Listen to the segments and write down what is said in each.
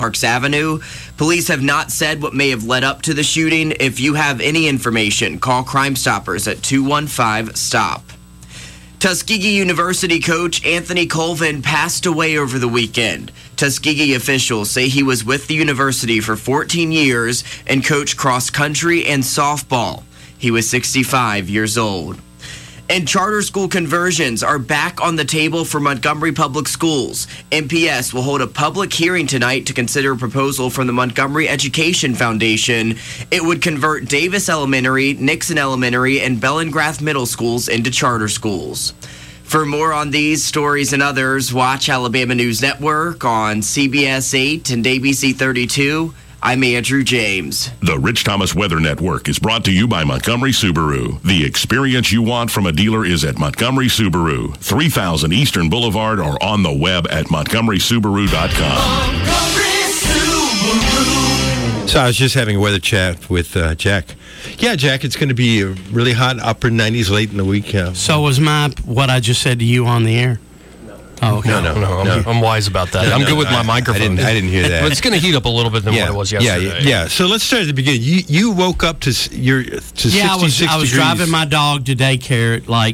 Parks Avenue. Police have not said what may have led up to the shooting. If you have any information, call Crime Stoppers at 215-STOP. Tuskegee University coach Anthony Colvin passed away over the weekend. Tuskegee officials say he was with the university for 14 years and coached cross country and softball. He was 65 years old. And charter school conversions are back on the table for Montgomery Public Schools. MPS will hold a public hearing tonight to consider a proposal from the Montgomery Education Foundation. It would convert Davis Elementary, Nixon Elementary, and Bellingrath Middle Schools into charter schools. For more on these stories and others, watch Alabama News Network on CBS 8 and ABC 32. I'm Andrew James. The Rich Thomas Weather Network is brought to you by Montgomery Subaru. The experience you want from a dealer is at Montgomery Subaru, 3000 Eastern Boulevard, or on the web at montgomerysubaru.com. Montgomery Subaru. So I was just having a weather chat with Jack. Yeah, Jack, it's going to be really hot, upper 90s late in the week. So was what I just said to you on the air? Oh, okay. No. I'm wise about that. I'm good with my microphone. I didn't hear that. But it's going to heat up a little bit than what it was yesterday. Yeah. So let's start at the beginning. You woke up to 66 degrees. I was driving my dog to daycare at like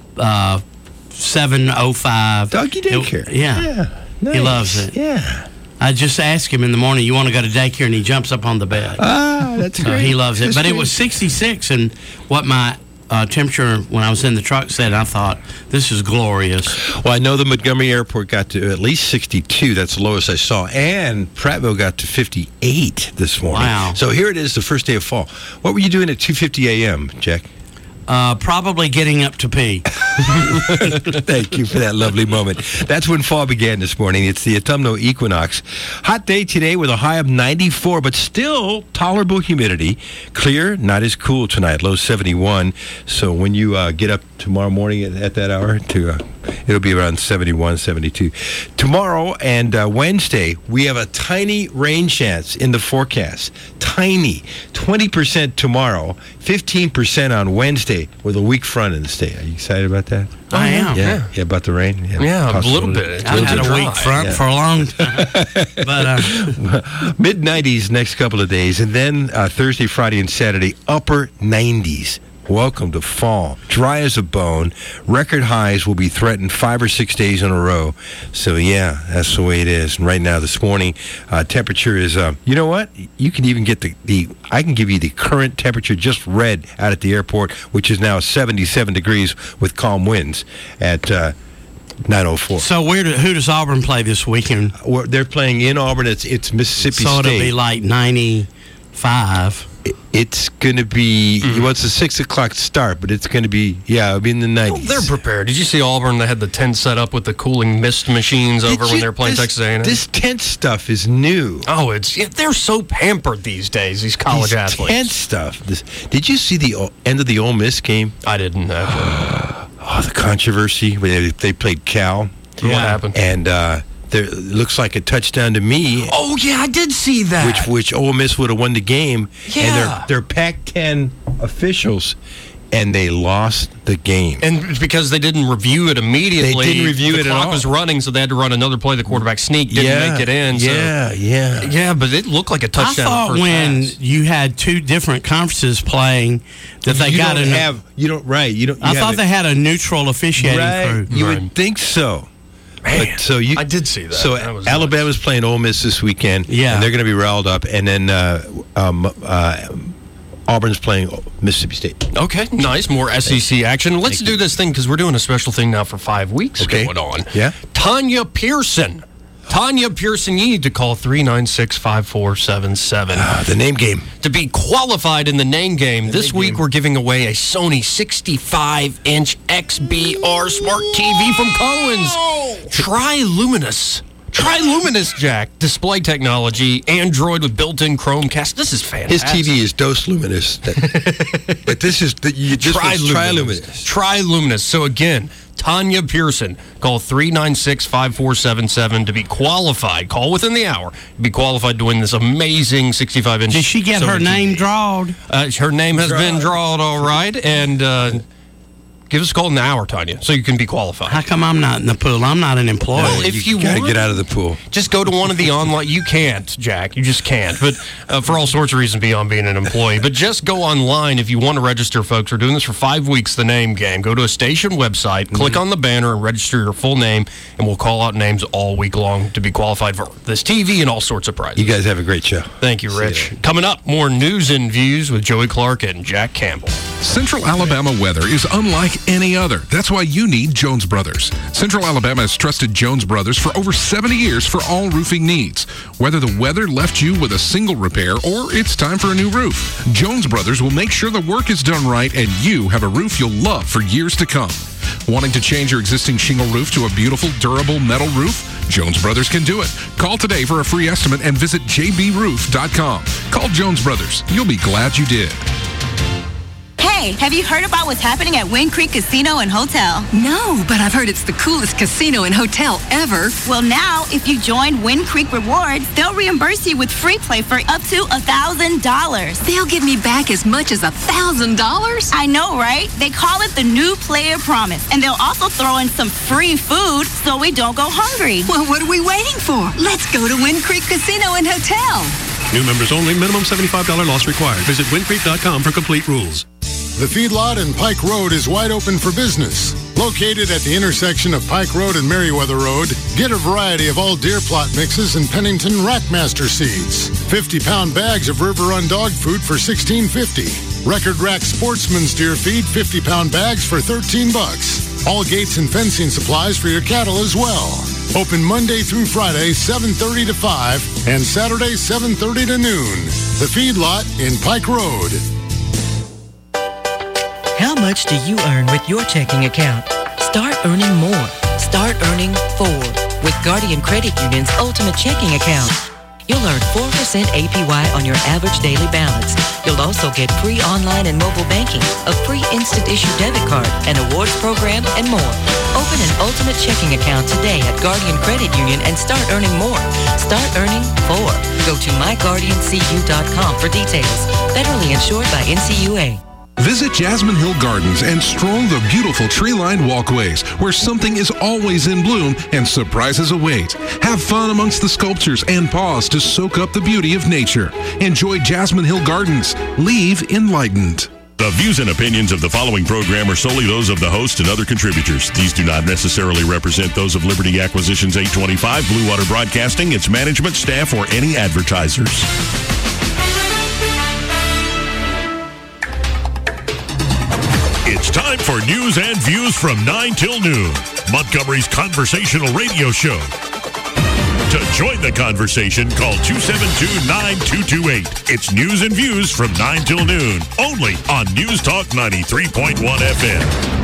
7:05. Doggy daycare. Yeah. Nice. He loves it. Yeah. I just asked him in the morning, you want to go to daycare? And he jumps up on the bed. Ah, that's great. He loves it. That's but great. It was 66, and what my temperature when I was in the truck said, I thought, this is glorious. Well, I know the Montgomery Airport got to at least 62. That's the lowest I saw. And Prattville got to 58 this morning. Wow. So here it is, the first day of fall. What were you doing at 2:50 a.m., Jack? Probably getting up to pee. Thank you for that lovely moment. That's when fall began this morning. It's the autumnal equinox. Hot day today with a high of 94, but still tolerable humidity. Clear, not as cool tonight, low 71. So when you get up tomorrow morning at that hour, it'll be around 71, 72. Tomorrow and Wednesday, we have a tiny rain chance in the forecast. Tiny. 20% tomorrow, 15% on Wednesday with a weak front in the state. Are you excited about that? I am. Yeah, about the rain? Yeah, a little bit. I've had a weak front for a long time. But mid-90s next couple of days, and then Thursday, Friday, and Saturday, upper 90s. Welcome to fall. Dry as a bone. Record highs will be threatened 5 or 6 days in a row. So, yeah, that's the way it is. And right now, this morning, temperature is, you know what? You can even get I can give you the current temperature just read out at the airport, which is now 77 degrees with calm winds at 9:04. So who does Auburn play this weekend? They're playing in Auburn. It's Mississippi State. So it'll be like 95. It's going to be, well, it's a 6 o'clock start, but it's going to be, it'll be in the 90s. Well, they're prepared. Did you see Auburn? They had the tent set up with the cooling mist machines when they were playing Texas A&M. This tent stuff is new. Oh, they're so pampered these days, these college athletes. Tent stuff. Did you see the end of the Ole Miss game? I didn't. The controversy. They played Cal. What happened? And it looks like a touchdown to me. Oh, yeah, I did see that. Which Ole Miss would have won the game. Yeah. And they're Pac-10 officials, and they lost the game. And it's because they didn't review it immediately. They didn't review it at all. The clock was running, so they had to run another play. The quarterback didn't make it in. Yeah, but it looked like a touchdown. I thought when you had two different conferences playing that they got I thought they had a neutral officiating crew. You would think so. Man, I did see that. So Alabama's playing Ole Miss this weekend, and they're going to be riled up. And then Auburn's playing Mississippi State. Okay, nice. More SEC action. Let's do this thing because we're doing a special thing now for 5 weeks going on. Yeah. Tanya Pearson, you need to call 396-5477. The name game. To be qualified in the name game, this week we're giving away a Sony 65-inch XBR smart TV from Cohen's. Triluminous, Jack. Display technology, Android with built-in Chromecast. This is fantastic. His TV is Dose Luminous. But this is Triluminous. Triluminous. So again, Tanya Pearson. Call 396-5477 to be qualified. Call within the hour. Be qualified to win this amazing 65-inch. Did she get her name drawed? Her name has been drawed, all right. And Give us a call in the hour, Tanya, so you can be qualified. How come I'm not in the pool? I'm not an employee. Well, if you got to want, get out of the pool. Just go to one of the online. You can't, Jack. You just can't. But for all sorts of reasons beyond being an employee. But just go online if you want to register, folks. We're doing this for 5 weeks, the name game. Go to a station website, click on the banner, and register your full name, and we'll call out names all week long to be qualified for this TV and all sorts of prizes. You guys have a great show. Thank you, Rich. Coming up, more news and views with Joey Clark and Jack Campbell. Central Alabama weather is unlike any other. That's why you need Jones Brothers. Central Alabama has trusted Jones Brothers for over 70 years for all roofing needs. Whether the weather left you with a single repair or it's time for a new roof, Jones Brothers will make sure the work is done right and you have a roof you'll love for years to come. Wanting to change your existing shingle roof to a beautiful, durable metal roof? Jones Brothers can do it. Call today for a free estimate and visit jbroof.com. Call Jones Brothers. You'll be glad you did. Hey, have you heard about what's happening at Wind Creek Casino and Hotel? No, but I've heard it's the coolest casino and hotel ever. Well, now, if you join Wind Creek Rewards, they'll reimburse you with free play for up to $1,000. They'll give me back as much as $1,000? I know, right? They call it the New Player Promise, and they'll also throw in some free food so we don't go hungry. Well, what are we waiting for? Let's go to Wind Creek Casino and Hotel. New members only. Minimum $75 loss required. Visit windcreek.com for complete rules. The feedlot in Pike Road is wide open for business. Located at the intersection of Pike Road and Meriwether Road, get a variety of all deer plot mixes and Pennington Rackmaster seeds. 50-pound bags of River Run dog food for $16.50. Record Rack Sportsman's deer feed 50-pound bags for $13. All gates and fencing supplies for your cattle as well. Open Monday through Friday, 7:30 to 5, and Saturday, 7:30 to noon. The feedlot in Pike Road. How much do you earn with your checking account? Start earning more. Start earning 4 with Guardian Credit Union's Ultimate Checking Account. You'll earn 4% APY on your average daily balance. You'll also get free online and mobile banking, a free instant issue debit card, an awards program, and more. Open an Ultimate Checking Account today at Guardian Credit Union and start earning more. Start earning 4. Go to myguardiancu.com for details. Federally insured by NCUA. Visit Jasmine Hill Gardens and stroll the beautiful tree-lined walkways where something is always in bloom and surprises await. Have fun amongst the sculptures and pause to soak up the beauty of nature. Enjoy Jasmine Hill Gardens. Leave enlightened. The views and opinions of the following program are solely those of the host and other contributors. These do not necessarily represent those of Liberty Acquisitions 825, Blue Water Broadcasting, its management, staff, or any advertisers. It's time for news and views from 9 till noon. Montgomery's conversational radio show. To join the conversation, call 272-9228. It's news and views from 9 till noon, only on News Talk 93.1 FM.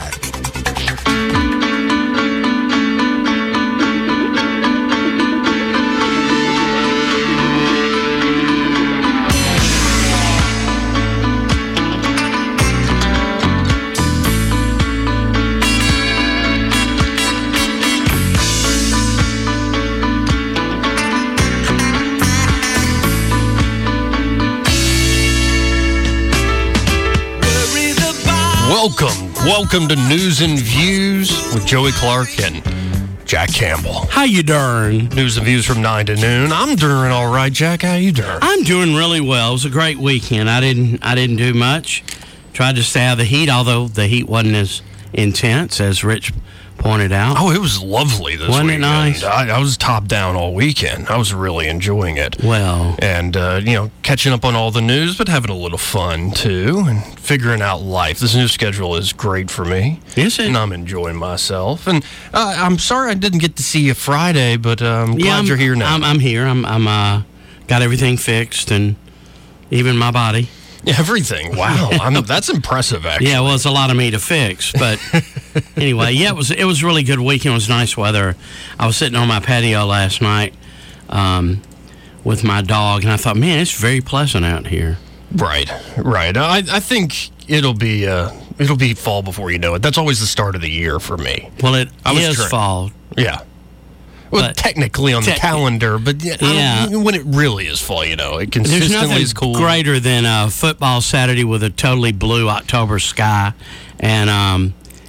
Welcome to News and Views with Joey Clark and Jack Campbell. How you doing? News and Views from 9 to noon. I'm doing all right, Jack. How you doing? I'm doing really well. It was a great weekend. I didn't do much. Tried to stay out of the heat, although the heat wasn't as intense as Rich pointed out. Oh, it was lovely this weekend. Wasn't it nice? I was top down all weekend. I was really enjoying it. Well. And, catching up on all the news, but having a little fun, too, and figuring out life. This new schedule is great for me. Is it? And I'm enjoying myself. And I'm sorry I didn't get to see you Friday, but I'm glad you're here now. I'm here. I'm got everything fixed, and even my body. Everything. Wow. That's impressive, actually. Yeah, well, it's a lot of me to fix. But anyway, yeah, it was a really good weekend. It was nice weather. I was sitting on my patio last night with my dog, and I thought, man, it's very pleasant out here. Right. I think it'll be fall before you know it. That's always the start of the year for me. Well, it is fall. Yeah. Well, technically on the calendar, but when it really is fall, it consistently is cool. There's nothing greater than a football Saturday with a totally blue October sky, and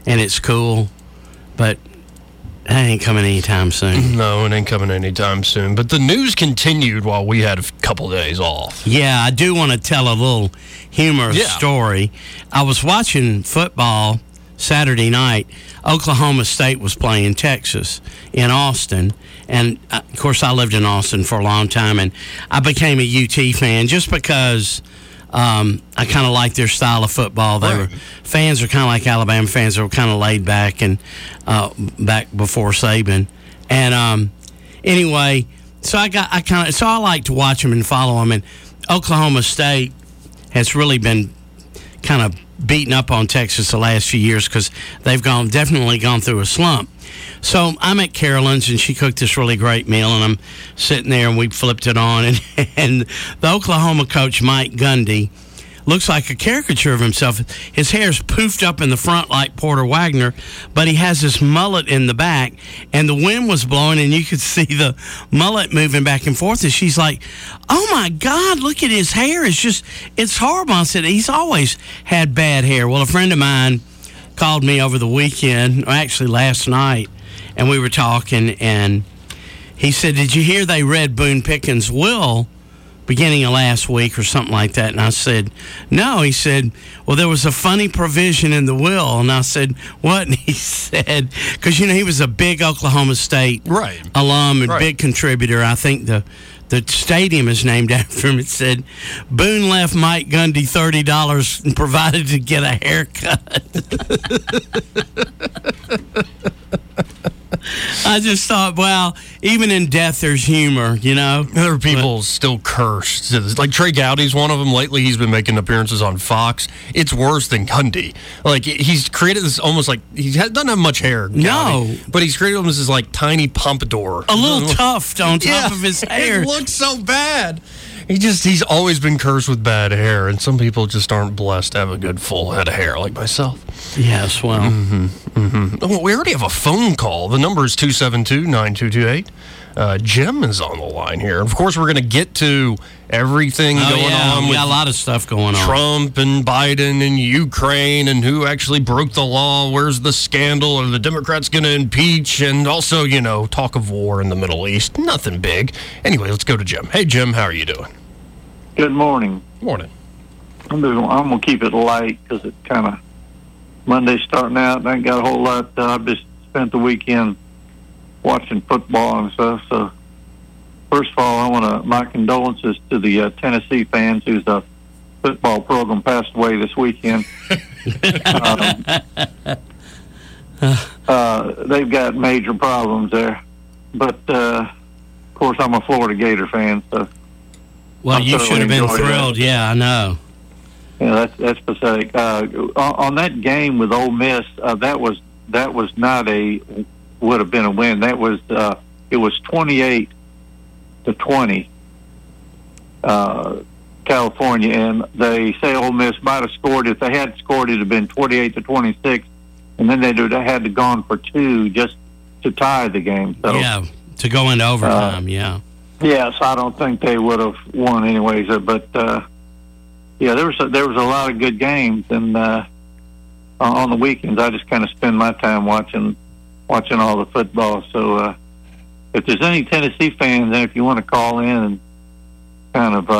and it's cool, but that ain't coming anytime soon. No, it ain't coming anytime soon. But the news continued while we had a couple days off. Yeah, I do want to tell a little humorous story. I was watching football Saturday night. Oklahoma State was playing Texas in Austin. And, of course, I lived in Austin for a long time, and I became a UT fan just because I kind of like their style of football. Fans are kind of like Alabama fans. They were kind of laid back and back before Saban. And anyway, so I like to watch them and follow them. And Oklahoma State has really been kind of beating up on Texas the last few years because they've definitely gone through a slump. So I'm at Carolyn's, and she cooked this really great meal, and I'm sitting there, and we flipped it on, and the Oklahoma coach, Mike Gundy, looks like a caricature of himself. His hair's poofed up in the front like Porter Wagner, but he has this mullet in the back, and the wind was blowing, and you could see the mullet moving back and forth, and she's like, oh, my God, look at his hair. It's horrible. I said, he's always had bad hair. Well, a friend of mine called me over the weekend, or actually last night, and we were talking, and he said, did you hear they read Boone Pickens' will beginning of last week or something like that? And I said, no. He said, well, there was a funny provision in the will. And I said, what? And he said, because, he was a big Oklahoma State alum and big contributor. I think the stadium is named after him. It said, Boone left Mike Gundy $30 and provided to get a haircut. I just thought, well, even in death, there's humor, There are people still cursed. Like Trey Gowdy's one of them. Lately, he's been making appearances on Fox. It's worse than Gundy. Like, he's created this almost like, doesn't have much hair, Gowdy, no. But he's created almost this, like, tiny pompadour. A little tuft on top of his hair. It looks so bad. He's always been cursed with bad hair, and some people just aren't blessed to have a good full head of hair like myself. Yes, well. Oh, we already have a phone call. The number is 272-9228. Jim is on the line here. Of course, we're going to get to everything going on. We got a lot of stuff going on. Trump and Biden and Ukraine and who actually broke the law. Where's the scandal? Are the Democrats going to impeach? And also, talk of war in the Middle East. Nothing big. Anyway, let's go to Jim. Hey, Jim, how are you doing? Good morning. Morning. I'm going to keep it light because it's kind of Monday starting out. I ain't got a whole lot. I've just spent the weekend watching football and stuff. So, first of all, my condolences to the Tennessee fans whose football program passed away this weekend. They've got major problems there. But, of course, I'm a Florida Gator fan, so. Well, you should have been thrilled. That. Yeah, I know. Yeah, that's pathetic. On that game with Ole Miss, that was not would have been a win. That was it was 28-20, California, and they say Ole Miss might have scored. If they had scored, it'd have been 28-26, and then they had to gone for two just to tie the game. So, yeah, to go into overtime. Yeah. Yes, I don't think they would have won anyways. But yeah, there was a lot of good games, and on the weekends I just kind of spend my time watching all the football. So if there's any Tennessee fans, and if you want to call in and kind of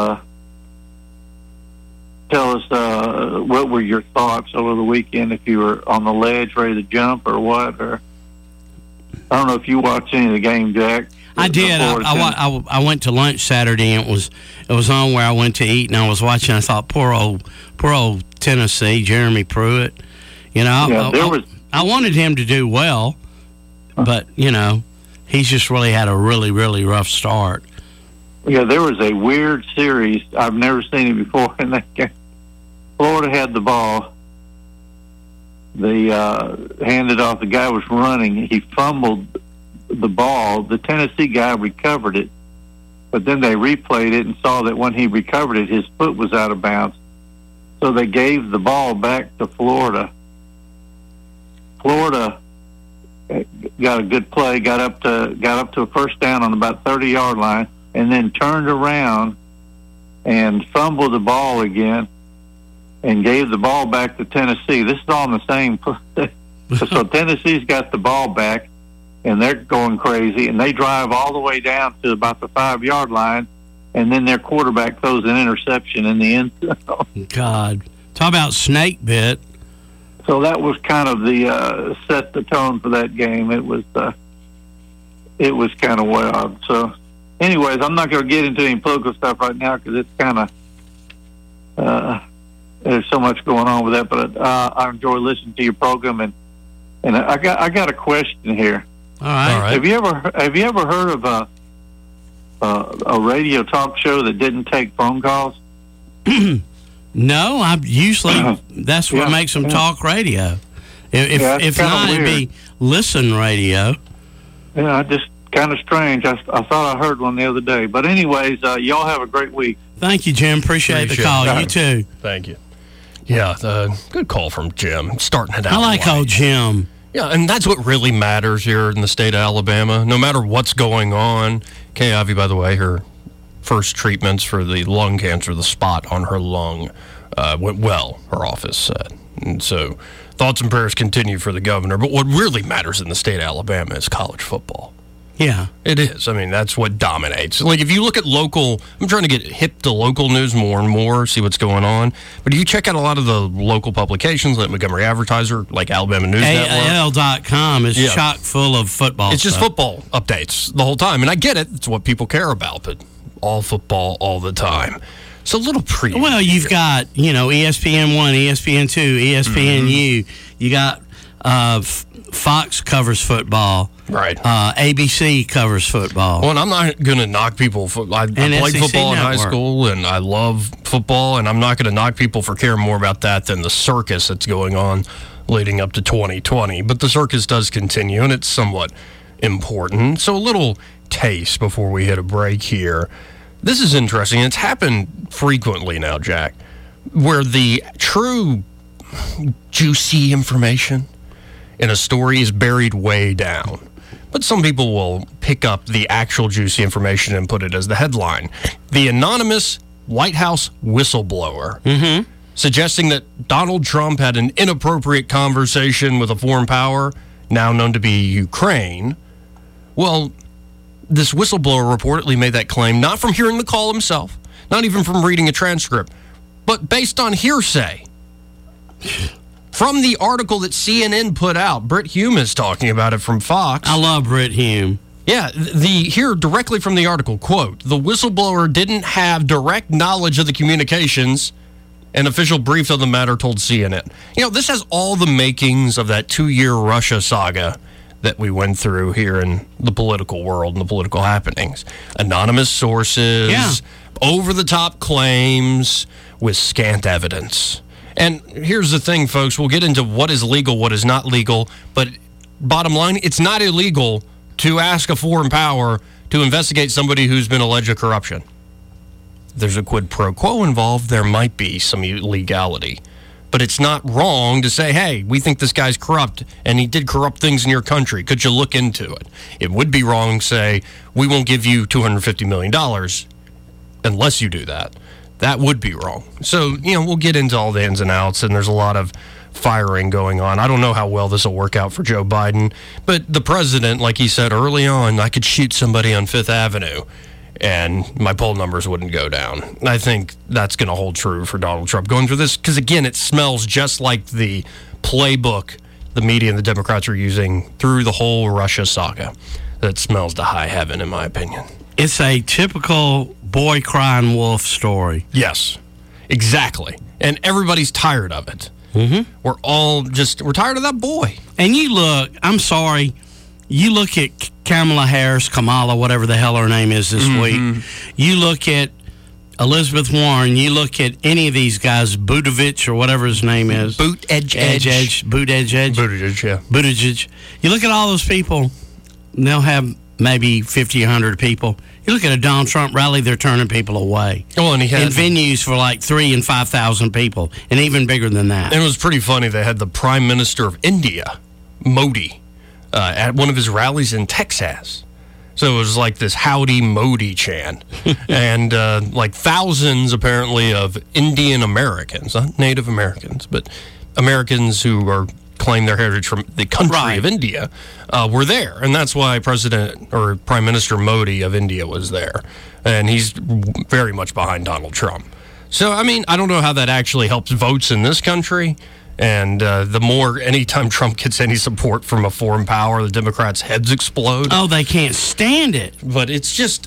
tell us what were your thoughts over the weekend, if you were on the ledge ready to jump or what, or I don't know if you watched any of the game, Jack. I did. I went to lunch Saturday, and it was on where I went to eat, and I was watching. I thought, poor old Tennessee, Jeremy Pruitt. I wanted him to do well, but he's just really had a really, really rough start. Yeah, there was a weird series. I've never seen it before in that game. Florida had the ball. They handed off. The guy was running. He fumbled the ball. The Tennessee guy recovered it, but then they replayed it and saw that when he recovered it, his foot was out of bounds. So they gave the ball back to Florida. Florida got a good play, got up to a first down on about 30-yard line, and then turned around and fumbled the ball again and gave the ball back to Tennessee. This is all in the same play. So Tennessee's got the ball back, and they're going crazy, and they drive all the way down to about the 5-yard line, and then their quarterback throws an interception in the end zone. God. Talk about snake bit. So that was kind of the set the tone for that game. It was kind of wild. So, anyways, I'm not going to get into any political stuff right now because it's kind of there's so much going on with that. But I enjoy listening to your program, and I got a question here. All right. Have you ever heard of a radio talk show that didn't take phone calls? No, I usually that's what makes them talk radio. If not, it'd be listen radio. Yeah, just kind of strange. I thought I heard one the other day. But anyways, y'all have a great week. Thank you, Jim. Appreciate the call. You too. Thank you. Yeah, good call from Jim. Starting it out. I like old Jim. Yeah, and that's what really matters here in the state of Alabama. No matter what's going on. Kay Ivey, by the way, her first treatments for the lung cancer, the spot on her lung, went well, her office said. And so thoughts and prayers continue for the governor. But what really matters in the state of Alabama is college football. Yeah. It is. I mean, that's what dominates. Like, if you look at local, I'm trying to get hip to local news more and more, see what's going on. But if you check out a lot of the local publications, like Montgomery Advertiser, like Alabama News Network. AL.com is chock full of football It's just football updates the whole time. And I get it. It's what people care about. But all football all the time. It's a little preview. Well, you've got, ESPN1, ESPN2, ESPNU. You got Fox covers football. Right. ABC covers football. Well, and I'm not going to knock people. I played football in high school, and I love football, and I'm not going to knock people for caring more about that than the circus that's going on leading up to 2020. But the circus does continue, and it's somewhat important. So a little taste before we hit a break here. This is interesting. It's happened frequently now, Jack, where the true juicy information in a story is buried way down. But some people will pick up the actual juicy information and put it as the headline. The anonymous White House whistleblower suggesting that Donald Trump had an inappropriate conversation with a foreign power, now known to be Ukraine. Well, this whistleblower reportedly made that claim not from hearing the call himself, not even from reading a transcript, but based on hearsay. From the article that CNN put out, Brit Hume is talking about it from Fox. I love Brit Hume. Yeah, here directly from the article, quote, the whistleblower didn't have direct knowledge of the communications. An official brief of the matter told CNN. This has all the makings of that 2-year Russia saga that we went through here in the political world and the political happenings. Anonymous sources, over-the-top claims with scant evidence. And here's the thing, folks. We'll get into what is legal, what is not legal. But bottom line, it's not illegal to ask a foreign power to investigate somebody who's been alleged of corruption. There's a quid pro quo involved. There might be some illegality. But it's not wrong to say, hey, we think this guy's corrupt, and he did corrupt things in your country. Could you look into it? It would be wrong to say, we won't give you $250 million unless you do that. That would be wrong. So, we'll get into all the ins and outs, and there's a lot of firing going on. I don't know how well this will work out for Joe Biden, but the president, like he said early on, I could shoot somebody on Fifth Avenue, and my poll numbers wouldn't go down. And I think that's going to hold true for Donald Trump going through this, because, again, it smells just like the playbook the media and the Democrats are using through the whole Russia saga. That smells to high heaven, in my opinion. It's a typical boy crying wolf story. Yes, exactly. And everybody's tired of it. Mm-hmm. We're tired of that boy. And I'm sorry, you look at Kamala Harris, Kamala, whatever the hell her name is this week. You look at Elizabeth Warren, you look at any of these guys, Buttigieg or whatever his name is. Buttigieg, yeah. Buttigieg. You look at all those people, they'll have maybe 50, 100 people. You look at a Donald Trump rally, they're turning people away. Oh, and he had in venues for like 3,000 and 5,000 people, and even bigger than that. And it was pretty funny. They had the Prime Minister of India, Modi, at one of his rallies in Texas. So it was like this Howdy Modi chant. And like thousands, apparently, of Indian Americans, not Native Americans, but Americans who are claim their heritage from the country of India were there. And that's why Prime Minister Modi of India was there. And he's very much behind Donald Trump. So, I mean, I don't know how that actually helps votes in this country. And anytime Trump gets any support from a foreign power, the Democrats' heads explode. Oh, they can't stand it. But it's just,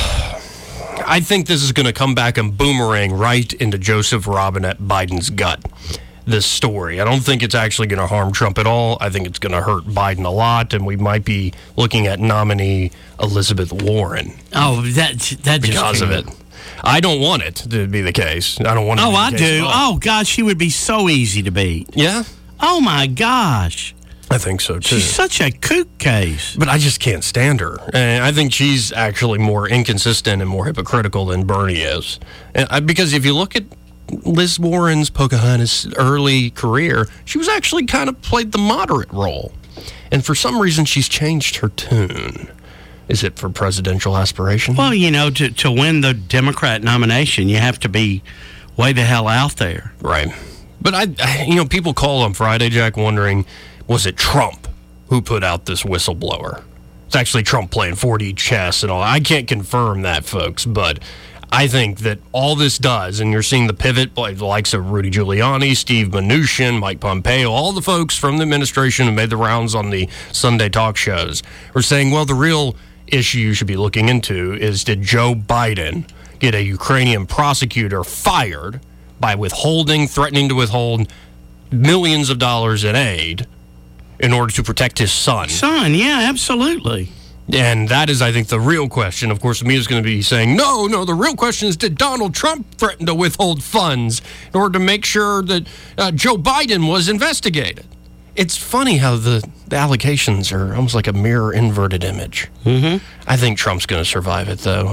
I think this is going to come back and boomerang right into Joseph Robinette Biden's gut, this story. I don't think it's actually going to harm Trump at all. I think it's going to hurt Biden a lot, and we might be looking at nominee Elizabeth Warren. Oh, that because of it. I don't want it to be the case. I don't want it to be the case. I do. Oh, gosh, she would be so easy to beat. Yeah? Oh, my gosh. I think so, too. She's such a kook case. But I just can't stand her. And I think she's actually more inconsistent and more hypocritical than Bernie is. Because if you look at Liz Warren's Pocahontas early career, she was actually kind of played the moderate role. And for some reason, she's changed her tune. Is it for presidential aspiration? Well, to win the Democrat nomination, you have to be way the hell out there. Right. But, people call on Friday, Jack, wondering, was it Trump who put out this whistleblower? It's actually Trump playing 4D chess and all. I can't confirm that, folks, but I think that all this does, and you're seeing the pivot by the likes of Rudy Giuliani, Steve Mnuchin, Mike Pompeo, all the folks from the administration who made the rounds on the Sunday talk shows are saying, well, the real issue you should be looking into is, did Joe Biden get a Ukrainian prosecutor fired by threatening to withhold millions of dollars in aid in order to protect his son? Yeah, absolutely. And that is, I think, the real question. Of course, the media is going to be saying, no, the real question is, did Donald Trump threaten to withhold funds in order to make sure that Joe Biden was investigated? It's funny how the allegations are almost like a mirror inverted image. Mm-hmm. I think Trump's going to survive it, though.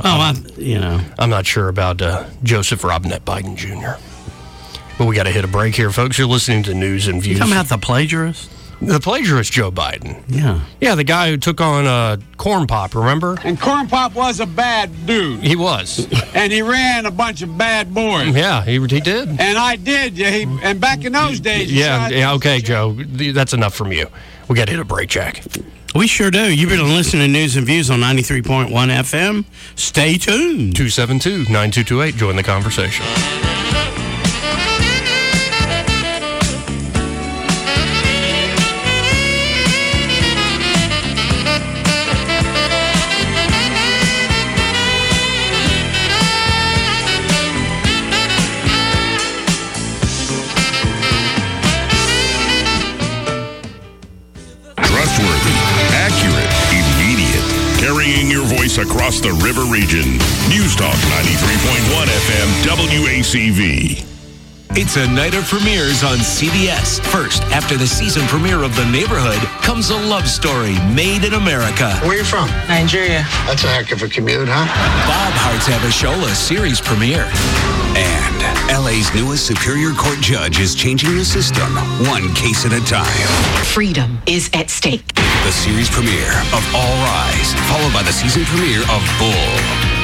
I'm not sure about Joseph Robinette Biden Jr. But we got to hit a break here, folks. You're listening to News and Views. You talking about the plagiarist? The plagiarist, Joe Biden. Yeah. Yeah, the guy who took on Corn Pop, remember? And Corn Pop was a bad dude. He was. And he ran a bunch of bad boys. Yeah, he did. And I did. And back in those days. Okay, Joe. That's enough from you. We got to hit a break, Jack. We sure do. You've been listening to News and Views on 93.1 FM. Stay tuned. 272-9228. Join the conversation. Across the river region. News Talk 93.1 FM WACV. It's a night of premieres on CBS. First, after the season premiere of The Neighborhood, comes a love story made in America. Where are you from? Nigeria. That's a heck of a commute, huh? Bob Hearts Abishola series premiere. And LA's newest Superior Court judge is changing the system, one case at a time. Freedom is at stake. The series premiere of All Rise, followed by the season premiere of Bull.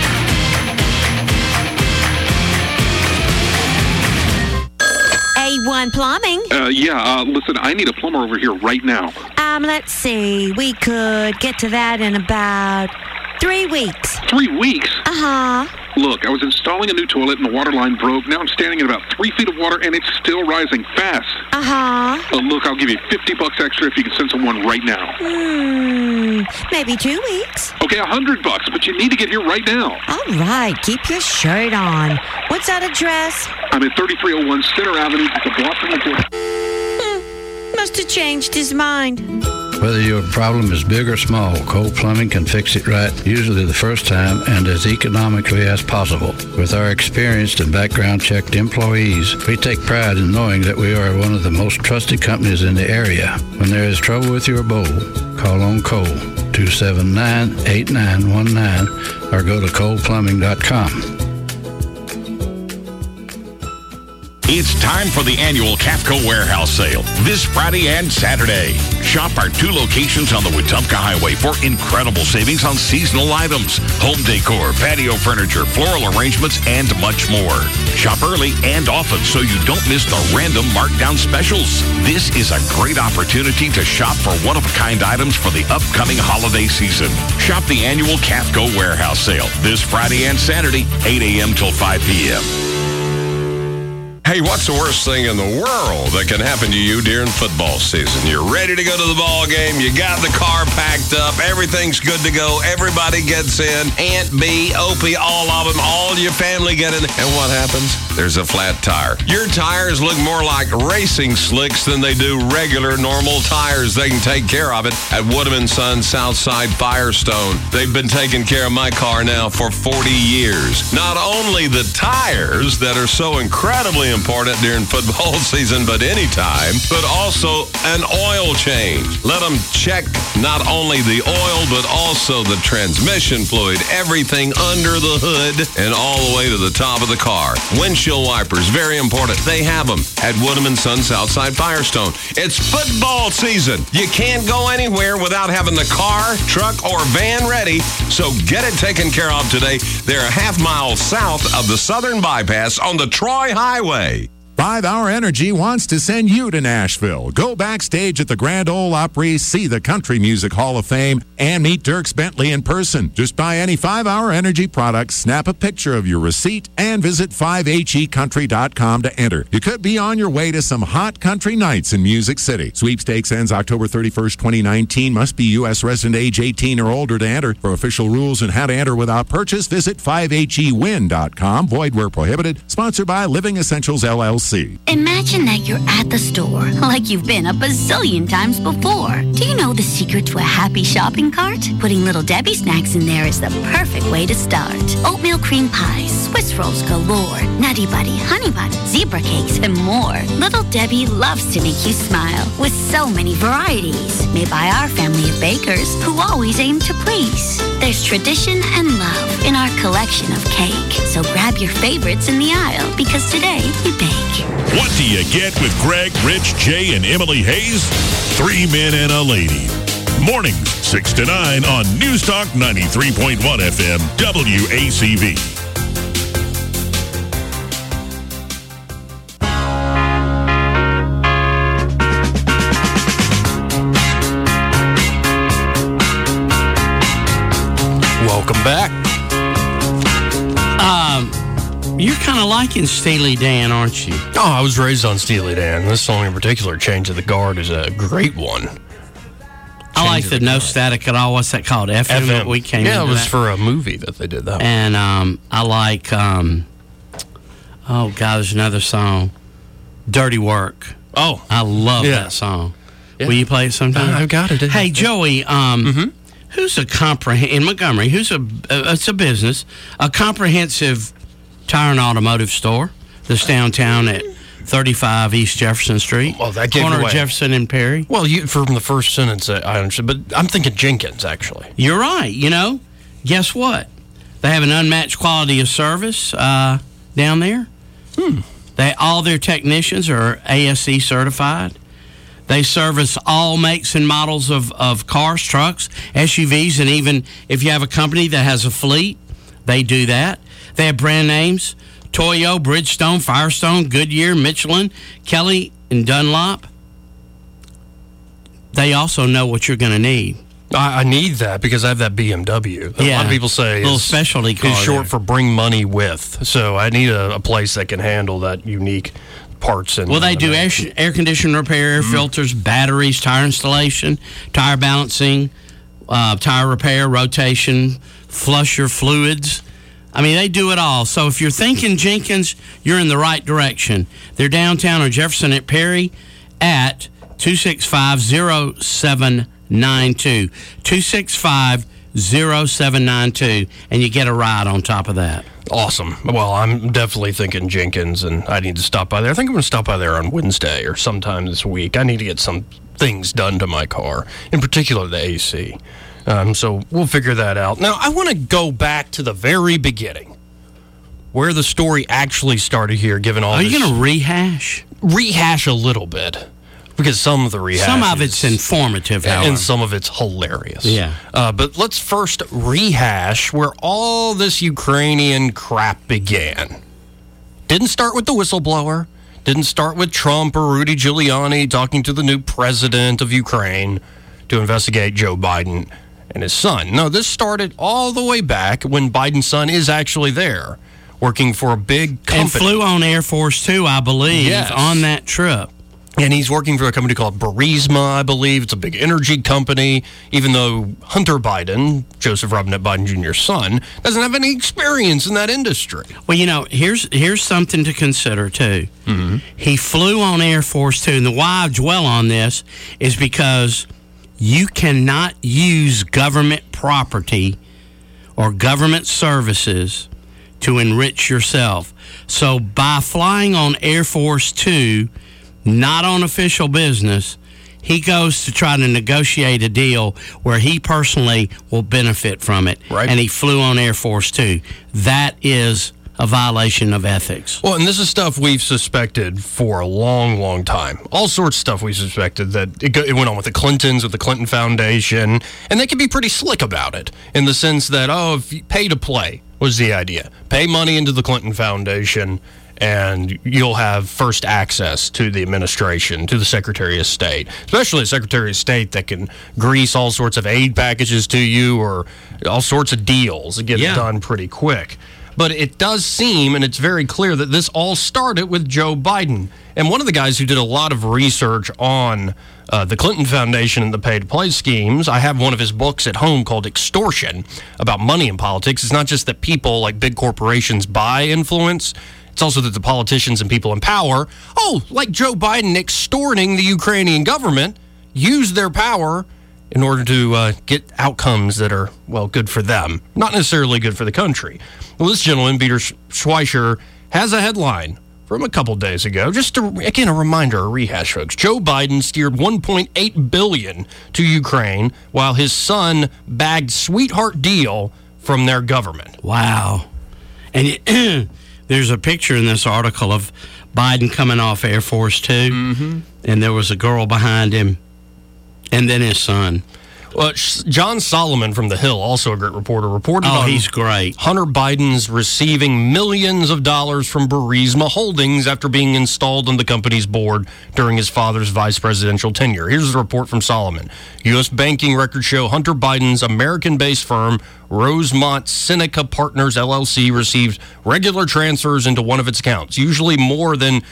A1 Plumbing. Listen, I need a plumber over here right now. Let's see. We could get to that in about 3 weeks. 3 weeks? Uh-huh. Look, I was installing a new toilet and the water line broke. Now I'm standing in about 3 feet of water and it's still rising fast. Uh-huh. Look, I'll give you $50 extra if you can send someone right now. Maybe 2 weeks. Okay, $100, but you need to get here right now. All right, keep your shirt on. What's that address? I'm at 3301 Center Avenue. It's a block from the door. Must have changed his mind. Whether your problem is big or small, Cole Plumbing can fix it right, usually the first time and as economically as possible. With our experienced and background-checked employees, we take pride in knowing that we are one of the most trusted companies in the area. When there is trouble with your bowl, call on Cole, 279-8919, or go to coleplumbing.com. It's time for the annual CAFCO Warehouse Sale this Friday and Saturday. Shop our 2 locations on the Wetumpka Highway for incredible savings on seasonal items, home decor, patio furniture, floral arrangements, and much more. Shop early and often so you don't miss the random markdown specials. This is a great opportunity to shop for one-of-a-kind items for the upcoming holiday season. Shop the annual CAFCO Warehouse Sale this Friday and Saturday, 8 a.m. till 5 p.m. Hey, what's the worst thing in the world that can happen to you during football season? You're ready to go to the ball game. You got the car packed up. Everything's good to go. Everybody gets in. Aunt B, Opie, all of them, all your family get in. And what happens? There's a flat tire. Your tires look more like racing slicks than they do regular, normal tires. They can take care of it at Woodham & Son Southside Firestone. They've been taking care of my car now for 40 years. Not only the tires that are so incredibly important during football season, but anytime, but also an oil change. Let them check not only the oil, but also the transmission fluid, everything under the hood and all the way to the top of the car. Windshield wipers, very important. They have them at Woodham & Son Southside Firestone. It's football season. You can't go anywhere without having the car, truck, or van ready, so get it taken care of today. They're a half mile south of the Southern Bypass on the Troy Highway. 5 Hour Energy wants to send you to Nashville. Go backstage at the Grand Ole Opry, see the Country Music Hall of Fame, and meet Dierks Bentley in person. Just buy any 5 Hour Energy product, snap a picture of your receipt, and visit 5hecountry.com to enter. You could be on your way to some hot country nights in Music City. Sweepstakes ends October 31st, 2019. Must be U.S. resident age 18 or older to enter. For official rules and how to enter without purchase, visit 5hewin.com. Void where prohibited. Sponsored by Living Essentials, LLC. Imagine that you're at the store, like you've been a bazillion times before. Do you know the secret to a happy shopping cart? Putting Little Debbie snacks in there is the perfect way to start. Oatmeal cream pies, Swiss rolls galore, Nutty Buddy, Honey Bun, zebra cakes, and more. Little Debbie loves to make you smile with so many varieties, made by our family of bakers who always aim to please. There's tradition and love in our collection of cake, so grab your favorites in the aisle because today we bake. What do you get with Greg, Rich, Jay, and Emily Hayes? 3 men and a lady. Mornings, 6 to 9 on News Talk 93.1 FM, WACV. Welcome back. You're kind of liking Steely Dan, aren't you? Oh, I was raised on Steely Dan. This song in particular, Change of the Guard, is a great one. I like the No Static at All. What's that called? FM. We came yeah, into it was that. for a movie that they did that. And I like, oh, God, there's another song, Dirty Work. Oh. I love that song. Yeah. Will you play it sometime? I've got it. Hey, Joey, who's in Montgomery, it's a business, a comprehensive tire and automotive store that's downtown at 35 East Jefferson Street. Well, that gave corner away. of Jefferson and Perry. Well, from the first sentence, I understand, but I'm thinking Jenkins, actually. You're right. You know, guess what? They have an unmatched quality of service down there. All their technicians are ASE certified. They service all makes and models of cars, trucks, SUVs, and even if you have a company that has a fleet, they do that. They have brand names, Toyo, Bridgestone, Firestone, Goodyear, Michelin, Kelly, and Dunlop. They also know what you're going to need. I need that because I have that BMW. A lot of people say little specialty car is short there. for bring money with. So I need a place that can handle that unique parts. And Well, they do air conditioner repair, air filters, batteries, tire installation, tire balancing, tire repair, rotation, flush your fluids. I mean, they do it all. So if you're thinking Jenkins, you're in the right direction. They're downtown on Jefferson at Perry at 265-0792. 265-0792. And you get a ride on top of that. Awesome. Well, I'm definitely thinking Jenkins, and I need to stop by there. I think I'm going to stop by there on Wednesday or sometime this week. I need to get some things done to my car, in particular the AC. So we'll figure that out. Now, I want to go back to the very beginning. where the story actually started here, given all Are this. you going to rehash? Rehash a little bit. Because some of the rehash. Some of it's informative, however. And some of it's hilarious. Yeah. But let's first rehash where all this Ukrainian crap began. Didn't start with the whistleblower. Didn't start with Trump or Rudy Giuliani talking to the new president of Ukraine to investigate Joe Biden and his son. No, this started all the way back when Biden's son is actually there, working for a big company. And flew on Air Force Two, I believe, on that trip. And he's working for a company called Burisma, I believe. It's a big energy company, even though Hunter Biden, Joseph Robinette Biden Jr.'s son, doesn't have any experience in that industry. Well, here's something to consider, too. Mm-hmm. He flew on Air Force Two, and the why I dwell on this is because you cannot use government property or government services to enrich yourself. So by flying on Air Force Two, not on official business, he goes to try to negotiate a deal where he personally will benefit from it. Right. And he flew on Air Force Two. That is a violation of ethics. Well, and this is stuff we've suspected for a long, long time. All sorts of stuff we suspected that it went on with the Clintons, with the Clinton Foundation, and they can be pretty slick about it in the sense that, if you pay to play was the idea. Pay money into the Clinton Foundation, and you'll have first access to the administration, to the Secretary of State, especially the Secretary of State that can grease all sorts of aid packages to you or all sorts of deals that get done pretty quick. But it does seem, and it's very clear, that this all started with Joe Biden. And one of the guys who did a lot of research on the Clinton Foundation and the pay-to-play schemes, I have one of his books at home called Extortion, about money in politics. It's not just that people, like big corporations, buy influence. It's also that the politicians and people in power, like Joe Biden extorting the Ukrainian government, use their power in order to get outcomes that are, good for them, not necessarily good for the country. Well, this gentleman, Peter Schweizer, has a headline from a couple days ago. Just a reminder, a rehash, folks. Joe Biden steered $1.8 billion to Ukraine while his son bagged sweetheart deal from their government. Wow. And there's a picture in this article of Biden coming off Air Force Two, and there was a girl behind him, and then his son. Well, John Solomon from The Hill, also a great reporter, reported on he's great. Hunter Biden's receiving millions of dollars from Burisma Holdings after being installed on the company's board during his father's vice presidential tenure. Here's the report from Solomon. U.S. banking records show Hunter Biden's American-based firm, Rosemont Seneca Partners, LLC, received regular transfers into one of its accounts, usually more than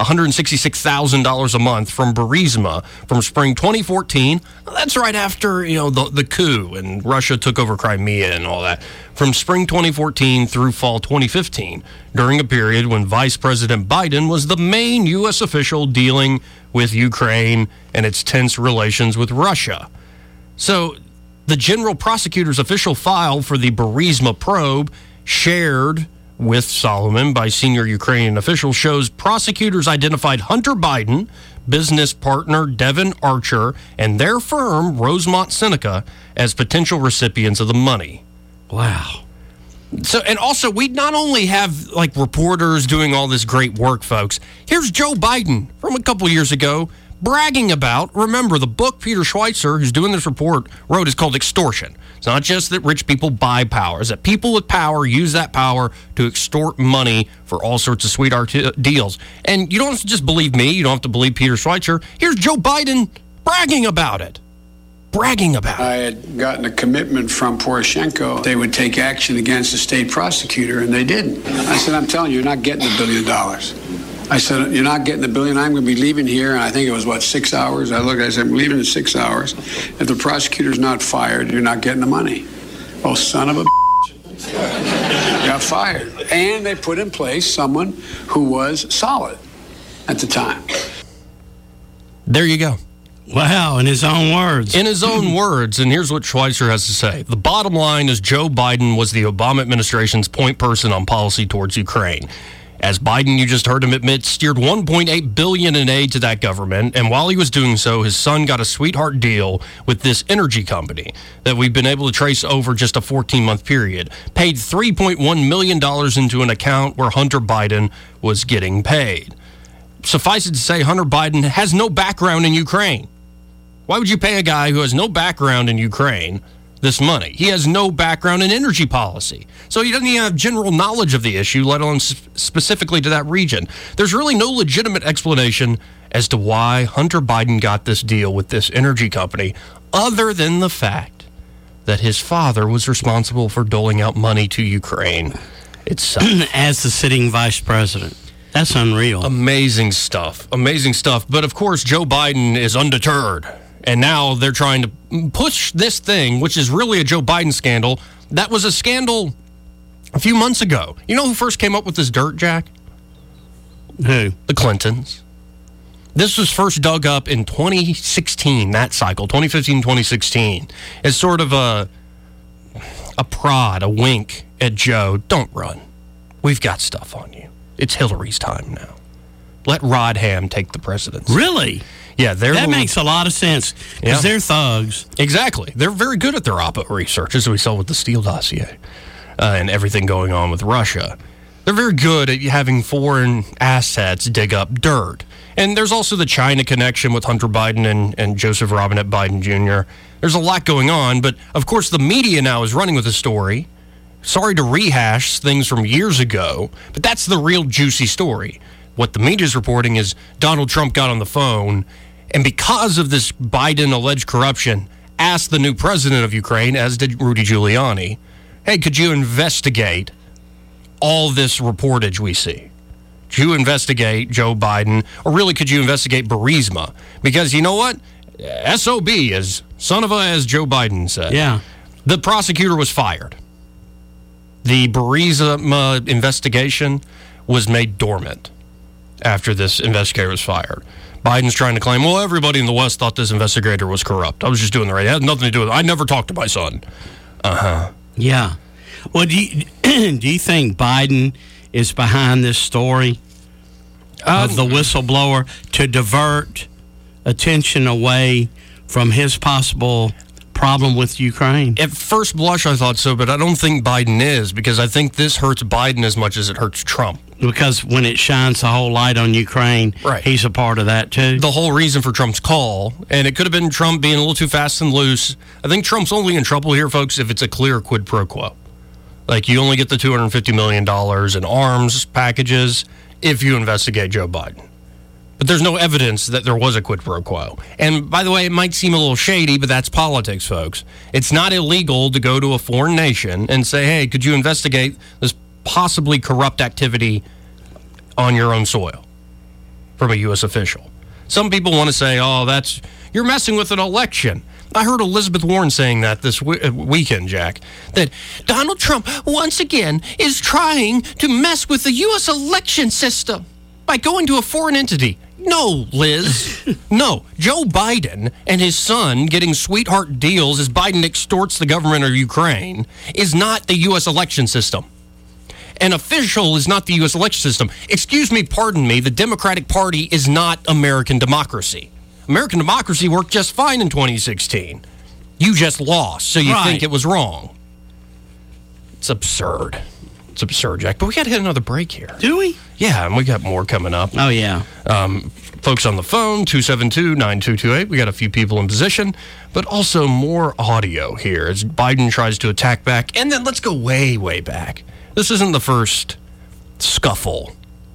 $166,000 a month from Burisma from spring 2014. That's right after, the coup and Russia took over Crimea and all that. From spring 2014 through fall 2015, during a period when Vice President Biden was the main U.S. official dealing with Ukraine and its tense relations with Russia. So the general prosecutor's official file for the Burisma probe, shared with Solomon by senior Ukrainian officials, shows prosecutors identified Hunter Biden, business partner Devin Archer, and their firm, Rosemont Seneca, as potential recipients of the money. Wow. So, and also, we not only have reporters doing all this great work, folks. Here's Joe Biden from a couple years ago bragging about, remember, the book Peter Schweizer, who's doing this report, wrote is called Extortion. It's not just that rich people buy power. It's that people with power use that power to extort money for all sorts of sweetheart deals. And you don't have to just believe me. You don't have to believe Peter Schweizer. Here's Joe Biden bragging about it. I had gotten a commitment from Poroshenko they would take action against the state prosecutor, and they didn't. I said, I'm telling you, you're not getting $1 billion. I said, you're not getting $1 billion. I'm going to be leaving here, and I think it was, 6 hours? I said, I'm leaving in 6 hours. If the prosecutor's not fired, you're not getting the money. Oh, son of a bitch. Got fired. And they put in place someone who was solid at the time. There you go. Wow, in his own words. In his own words, and here's what Schweizer has to say. The bottom line is Joe Biden was the Obama administration's point person on policy towards Ukraine. As Biden, you just heard him admit, steered $1.8 billion in aid to that government. And while he was doing so, his son got a sweetheart deal with this energy company that we've been able to trace over just a 14-month period. Paid $3.1 million into an account where Hunter Biden was getting paid. Suffice it to say, Hunter Biden has no background in Ukraine. Why would you pay a guy who has no background in Ukraine this money? He has no background in energy policy. So he doesn't even have general knowledge of the issue, let alone specifically to that region. There's really no legitimate explanation as to why Hunter Biden got this deal with this energy company, other than the fact that his father was responsible for doling out money to Ukraine itself. As the sitting vice president. That's unreal. Amazing stuff. Amazing stuff. But of course, Joe Biden is undeterred. And now they're trying to push this thing, which is really a Joe Biden scandal. That was a scandal a few months ago. You know who first came up with this dirt, Jack? Who? The Clintons. This was first dug up in 2016, that cycle, 2015, 2016, as sort of a prod, a wink at Joe. Don't run. We've got stuff on you. It's Hillary's time now. Let Rod Ham take the presidency. Really? Yeah, that makes a lot of sense because they're thugs. Exactly. They're very good at their oppo research, as we saw with the Steele dossier and everything going on with Russia. They're very good at having foreign assets dig up dirt. And there's also the China connection with Hunter Biden and Joseph Robinette Biden Jr. There's a lot going on, but of course the media now is running with the story. Sorry to rehash things from years ago, but that's the real juicy story. What the media is reporting is Donald Trump got on the phone and because of this Biden alleged corruption, asked the new president of Ukraine, as did Rudy Giuliani, hey, could you investigate all this reportage we see? Could you investigate Joe Biden? Or really, could you investigate Burisma? Because you know what? SOB, as son of a, as Joe Biden said. Yeah. The prosecutor was fired. The Burisma investigation was made dormant after this investigator was fired. Biden's trying to claim, well, everybody in the West thought this investigator was corrupt. I was just doing the right. It had nothing to do with it. I never talked to my son. Yeah. Well, do you think Biden is behind this story of the whistleblower to divert attention away from his possible problem with Ukraine? At first blush, I thought so, but I don't think Biden is, because I think this hurts Biden as much as it hurts Trump. Because when it shines the whole light on Ukraine, right, he's a part of that too. The whole reason for Trump's call, and it could have been Trump being a little too fast and loose. I think Trump's only in trouble here, folks, if it's a clear quid pro quo. Like, you only get the $250 million in arms packages if you investigate Joe Biden. But there's no evidence that there was a quid pro quo. And by the way, it might seem a little shady, but that's politics, folks. It's not illegal to go to a foreign nation and say, hey, could you investigate this possibly corrupt activity on your own soil from a U.S. official? Some people want to say, oh, you're messing with an election. I heard Elizabeth Warren saying that this weekend, Jack, that Donald Trump, once again, is trying to mess with the U.S. election system by going to a foreign entity. No, Liz. No. Joe Biden and his son getting sweetheart deals as Biden extorts the government of Ukraine is not the U.S. election system. An official is not the U.S. election system. Excuse me, pardon me, the Democratic Party is not American democracy. American democracy worked just fine in 2016. You just lost, so you think it was wrong. It's absurd. It's absurd, Jack. But we got to hit another break here. Do we? Yeah, and we got more coming up. Oh, yeah. Folks on the phone, 272-9228. We got a few people in position, but also more audio here as Biden tries to attack back. And then let's go way, way back. This isn't the first scuffle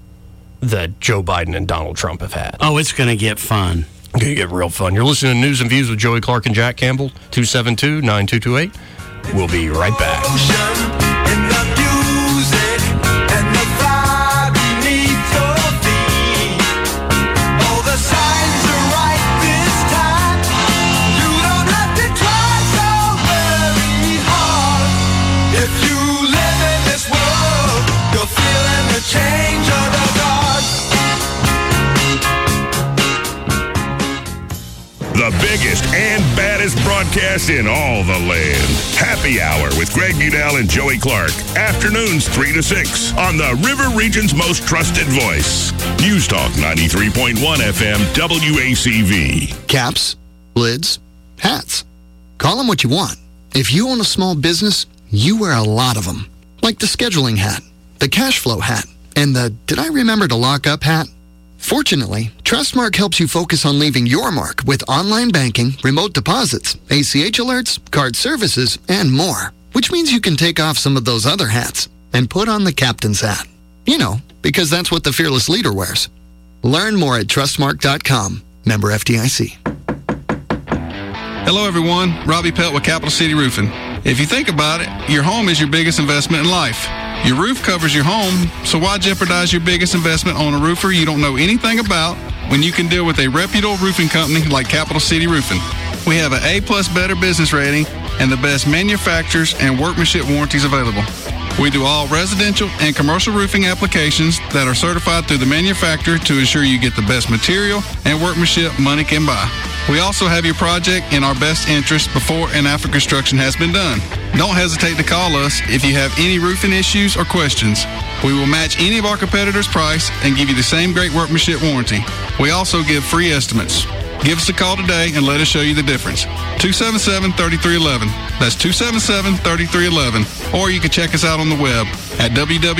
that Joe Biden and Donald Trump have had. Oh, it's going to get fun. Going to get real fun. You're listening to News and Views with Joey Clark and Jack Campbell, 272-9228. We'll be right back. The biggest and baddest hottest broadcast in all the land. Happy Hour with Greg Budell and Joey Clark. Afternoons 3 to 6 on the River Region's most trusted voice. News Talk 93.1 FM WACV. Caps, lids, hats. Call them what you want. If you own a small business, you wear a lot of them. Like the scheduling hat, the cash flow hat, and the did I remember to lock up hat? Fortunately, Trustmark helps you focus on leaving your mark with online banking, remote deposits, ACH alerts, card services, and more. Which means you can take off some of those other hats and put on the captain's hat. You know, because that's what the fearless leader wears. Learn more at trustmark.com. Member FDIC. Hello, everyone. Robbie Pelt with Capital City Roofing. If you think about it, your home is your biggest investment in life. Your roof covers your home, so why jeopardize your biggest investment on a roofer you don't know anything about when you can deal with a reputable roofing company like Capital City Roofing? We have an A+ Better Business rating and the best manufacturers and workmanship warranties available. We do all residential and commercial roofing applications that are certified through the manufacturer to ensure you get the best material and workmanship money can buy. We also have your project in our best interest before and after construction has been done. Don't hesitate to call us if you have any roofing issues or questions. We will match any of our competitors' price and give you the same great workmanship warranty. We also give free estimates. Give us a call today and let us show you the difference. 277-3311. That's 277-3311. Or you can check us out on the web at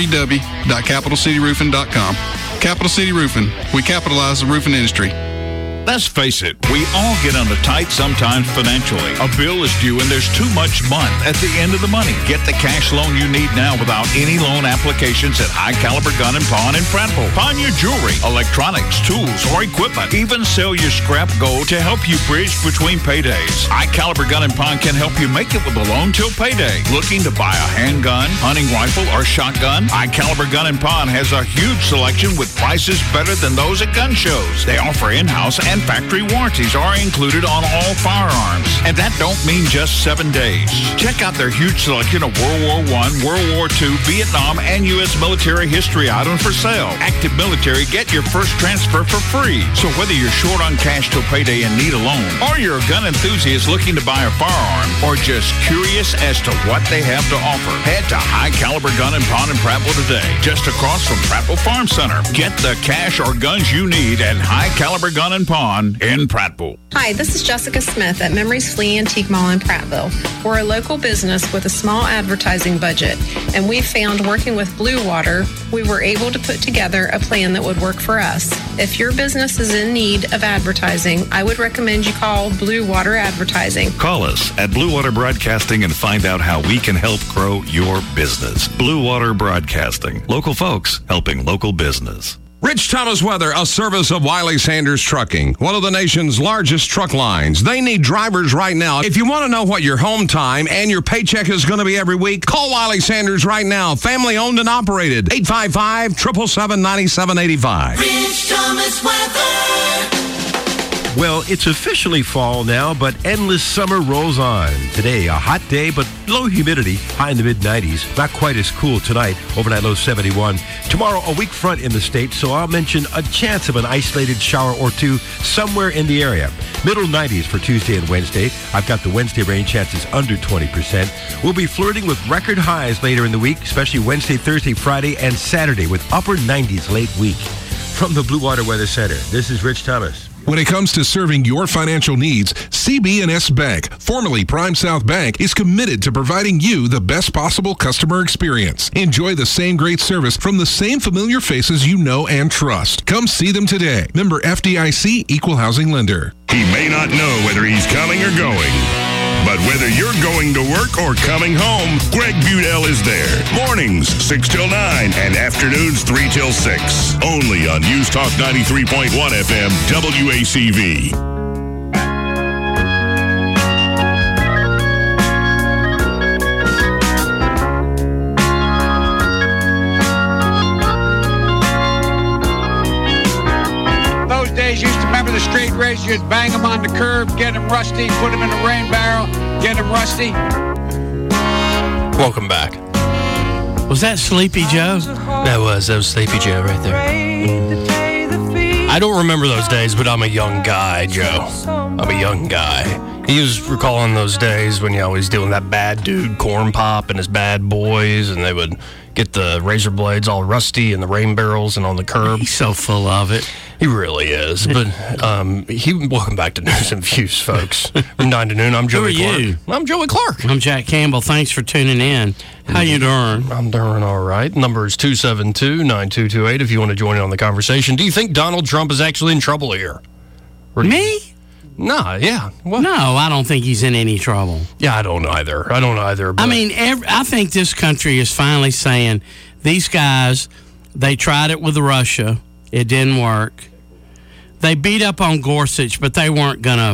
www.capitalcityroofing.com. Capital City Roofing. We capitalize the roofing industry. Let's face it, we all get on the tight sometimes financially. A bill is due and there's too much month at the end of the money. Get the cash loan you need now without any loan applications at High Caliber Gun & Pawn in Prattville. Pawn your jewelry, electronics, tools, or equipment. Even sell your scrap gold to help you bridge between paydays. High Caliber Gun & Pawn can help you make it with a loan till payday. Looking to buy a handgun, hunting rifle, or shotgun? High Caliber Gun & Pawn has a huge selection with prices better than those at gun shows. They offer in-house and factory warranties are included on all firearms. And that don't mean just 7 days. Check out their huge selection of World War I, World War II, Vietnam, and U.S. military history items for sale. Active military, get your first transfer for free. So whether you're short on cash till payday and need a loan, or you're a gun enthusiast looking to buy a firearm, or just curious as to what they have to offer, head to High Caliber Gun & Pawn in Prattville today, just across from Prattville Farm Center. Get the cash or guns you need at High Caliber Gun & Pawn in Prattville. Hi, this is Jessica Smith at Memories Flea Antique Mall in Prattville. We're a local business with a small advertising budget, and we found working with Blue Water, we were able to put together a plan that would work for us. If your business is in need of advertising, I would recommend you call Blue Water Advertising. Call us at Blue Water Broadcasting and find out how we can help grow your business. Blue Water Broadcasting. Local folks helping local business. Rich Thomas Weather, a service of Wiley Sanders Trucking, one of the nation's largest truck lines. They need drivers right now. If you want to know what your home time and your paycheck is going to be every week, call Wiley Sanders right now. Family owned and operated. 855-777-9785. Rich Thomas Weather. Well, it's officially fall now, but endless summer rolls on. Today, a hot day, but low humidity, high in the mid-90s. Not quite as cool tonight, overnight low 71. Tomorrow, a weak front in the state, so I'll mention a chance of an isolated shower or two somewhere in the area. Middle 90s for Tuesday and Wednesday. I've got the Wednesday rain chances under 20%. We'll be flirting with record highs later in the week, especially Wednesday, Thursday, Friday, and Saturday with upper 90s late week. From the Blue Water Weather Center, this is Rich Thomas. When it comes to serving your financial needs, CB&S Bank, formerly Prime South Bank, is committed to providing you the best possible customer experience. Enjoy the same great service from the same familiar faces you know and trust. Come see them today. Member FDIC, Equal Housing Lender. He may not know whether he's coming or going, but whether you're going to work or coming home, Greg Budell is there. Mornings, 6 till 9, and afternoons, 3 till 6. Only on News Talk 93.1 FM, WACV. Those days, used to remember the straight race. You'd bang them on the curb, get them rusty, put them in a rain barrel, get them rusty. Welcome back. Was that Sleepy Joe? That was Sleepy Joe right there. I don't remember those days, but I'm a young guy, Joe. I'm a young guy. He was recalling those days when, he's doing that bad dude corn pop and his bad boys, and they would get the razor blades all rusty and the rain barrels and on the curb. He's so full of it. He really is. But welcome back to News and Views, folks. From 9 to noon, I'm Joey Clark. Who are you? I'm Joey Clark. I'm Jack Campbell. Thanks for tuning in. How you doing? I'm doing all right. Number is 272-9228 if you want to join in on the conversation. Do you think Donald Trump is actually in trouble here? Me? No, yeah. Well, no, I don't think he's in any trouble. Yeah, I don't either. But I mean, I think this country is finally saying, these guys, they tried it with Russia. It didn't work. They beat up on Gorsuch, but they weren't gonna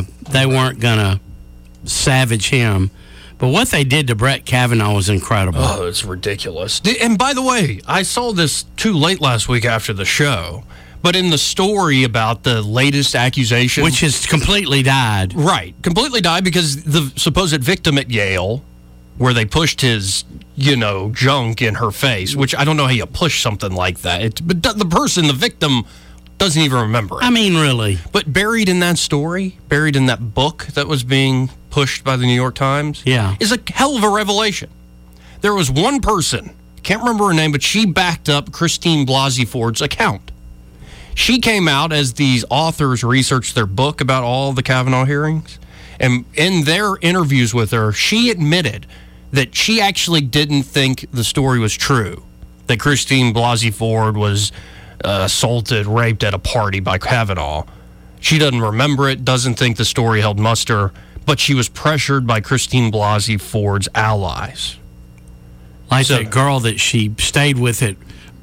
savage him. But what they did to Brett Kavanaugh was incredible. Oh, it's ridiculous. And by the way, I saw this too late last week after the show. But in the story about the latest accusation... Which has completely died. Right. Completely died because the supposed victim at Yale, where they pushed his, junk in her face, which I don't know how you push something like that. But the person, the victim, doesn't even remember it. I mean, really. But buried in that story, buried in that book that was being pushed by the New York Times, is a hell of a revelation. There was one person, can't remember her name, but she backed up Christine Blasey Ford's account. She came out as these authors researched their book about all the Kavanaugh hearings. And in their interviews with her, she admitted that she actually didn't think the story was true, that Christine Blasey Ford was assaulted, raped at a party by Kavanaugh. She doesn't remember it, doesn't think the story held muster, but she was pressured by Christine Blasey Ford's allies. Like that girl that she stayed with at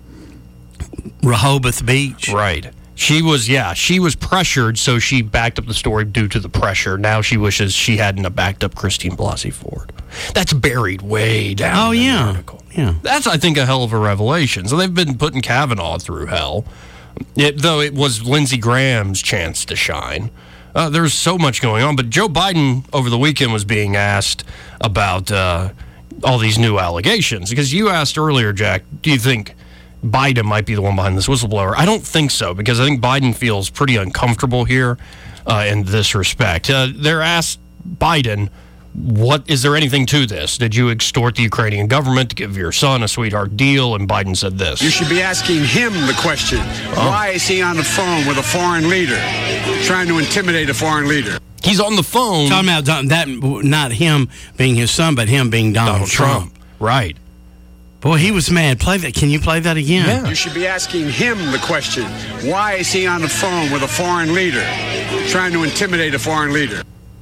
Rehoboth Beach. Right. She was pressured, so she backed up the story due to the pressure. Now she wishes she hadn't backed up Christine Blasey Ford. That's buried way down in the article. Yeah. That's, I think, a hell of a revelation. So they've been putting Kavanaugh through hell, though it was Lindsey Graham's chance to shine. There's so much going on. But Joe Biden, over the weekend, was being asked about all these new allegations. Because you asked earlier, Jack, do you think Biden might be the one behind this whistleblower? I don't think so, because I think Biden feels pretty uncomfortable here in this respect. They're asked Biden, is there anything to this? Did you extort the Ukrainian government to give your son a sweetheart deal? And Biden said this. You should be asking him the question. Why is he on the phone with a foreign leader, trying to intimidate a foreign leader? He's on the phone. Talking about that, not him being his son, but him being Donald Trump. Right. Boy, he was mad. Play that. Can you play that again? Yeah. You should be asking him the question. Why is he on the phone with a foreign leader, trying to intimidate a foreign leader?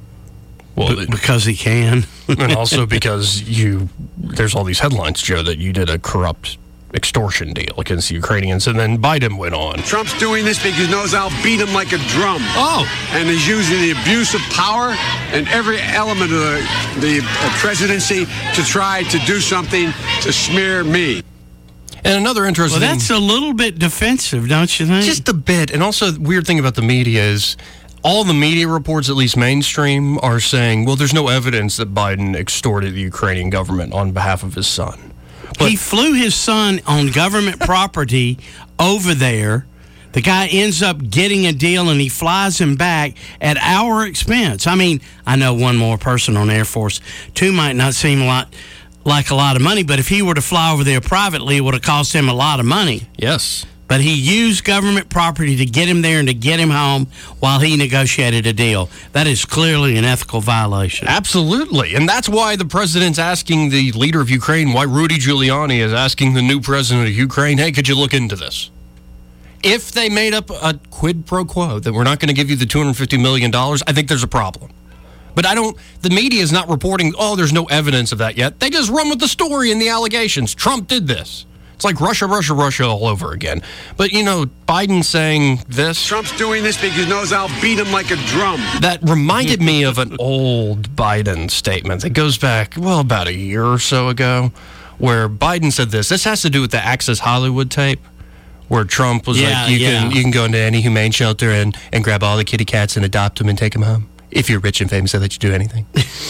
Well, because he can. And also because there's all these headlines, Joe, that you did a corrupt extortion deal against the Ukrainians, and then Biden went on. Trump's doing this because he knows I'll beat him like a drum. Oh! And he's using the abuse of power and every element of the presidency to try to do something to smear me. And another interesting... Well, that's a little bit defensive, don't you think? Just a bit. And also, the weird thing about the media is all the media reports, at least mainstream, are saying, well, there's no evidence that Biden extorted the Ukrainian government on behalf of his son. But he flew his son on government property over there. The guy ends up getting a deal, and he flies him back at our expense. I mean, I know one more person on Air Force 2 might not seem like a lot of money, but if he were to fly over there privately, it would have cost him a lot of money. Yes. But he used government property to get him there and to get him home while he negotiated a deal. That is clearly an ethical violation. Absolutely. And that's why the president's asking the leader of Ukraine, why Rudy Giuliani is asking the new president of Ukraine, hey, could you look into this? If they made up a quid pro quo that we're not going to give you the $250 million, I think there's a problem. But the media is not reporting, there's no evidence of that yet. They just run with the story and the allegations. Trump did this. It's like Russia, Russia, Russia all over again. But, Biden saying this. Trump's doing this because he knows I'll beat him like a drum. That reminded me of an old Biden statement that goes back, about a year or so ago, where Biden said this. This has to do with the Access Hollywood tape, where Trump was you can go into any humane shelter and grab all the kitty cats and adopt them and take them home. If you're rich and famous, so that you do anything.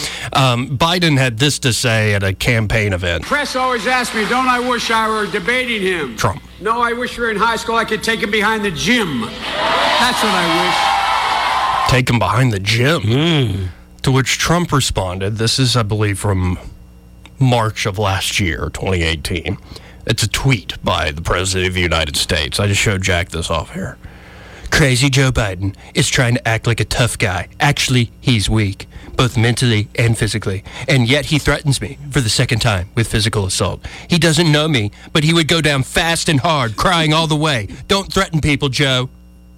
Biden had this to say at a campaign event. Press always asks me, don't I wish I were debating him? Trump. No, I wish we were in high school. I could take him behind the gym. That's what I wish. Take him behind the gym. To which Trump responded, this is, I believe, from March of last year, 2018. It's a tweet by the President of the United States. I just showed Jack this off here. Crazy Joe Biden is trying to act like a tough guy. Actually, he's weak, both mentally and physically. And yet he threatens me for the second time with physical assault. He doesn't know me, but he would go down fast and hard, crying all the way. Don't threaten people, Joe.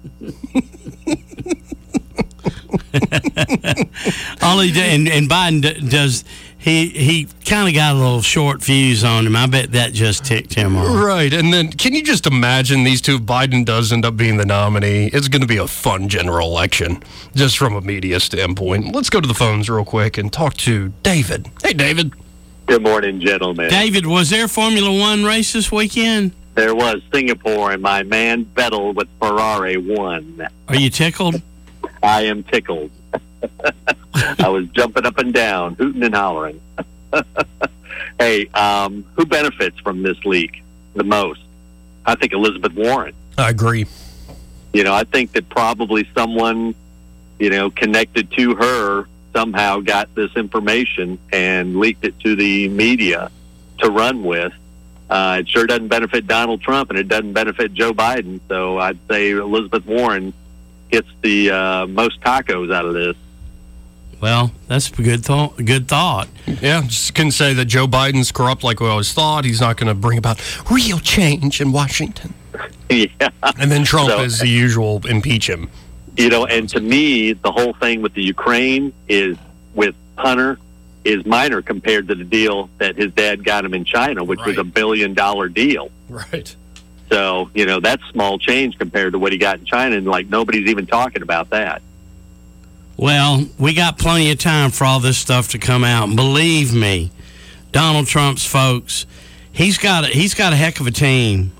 All he did, and Biden does, he kind of got a little short fuse on him. I bet that just ticked him off. Right, and then can you just imagine these two? If Biden does end up being the nominee, it's going to be a fun general election, just from a media standpoint. Let's go to the phones real quick and talk to David. Hey, David. Good morning, gentlemen. David, was there Formula One race this weekend? There was Singapore, and my man Vettel with Ferrari won. Are you tickled? I am tickled. I was jumping up and down, hooting and hollering. Hey, who benefits from this leak the most? I think Elizabeth Warren. I agree. You know, I think that probably someone, you know, connected to her somehow got this information and leaked it to the media to run with. It sure doesn't benefit Donald Trump, and it doesn't benefit Joe Biden. So I'd say Elizabeth Warren gets the most tacos out of this. Well, that's a good thought. Yeah, just can say that Joe Biden's corrupt like we always thought. He's not going to bring about real change in Washington. Yeah. And then Trump, as the usual, impeach him. You know, and to me, the whole thing with the Ukraine is with Hunter is minor compared to the deal that his dad got him in China, which was $1 billion deal. Right. So, you know, that's small change compared to what he got in China, and like nobody's even talking about that. Well, we got plenty of time for all this stuff to come out. And believe me, Donald Trump's folks, he's got a heck of a team.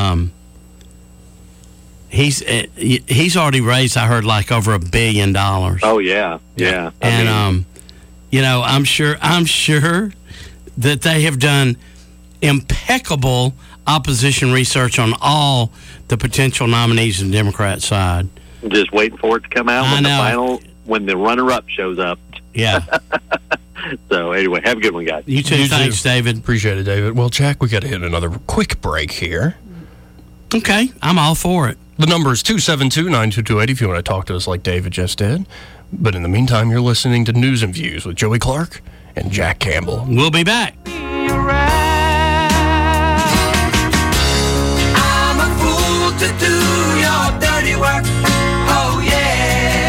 He's already raised, I heard, like over $1 billion. Oh yeah. And you know, I'm sure that they have done impeccable opposition research on all the potential nominees on the Democrat side. Just waiting for it to come out when the runner-up shows up. Yeah. So anyway, have a good one, guys. You too. Thanks, David. Appreciate it, David. Well, Jack, we got to hit another quick break here. Okay, I'm all for it. The number is 272-9228 if you want to talk to us like David just did. But in the meantime, you're listening to News and Views with Joey Clark and Jack Campbell. We'll be back. I'm a fool to do your dirty work. Oh yeah.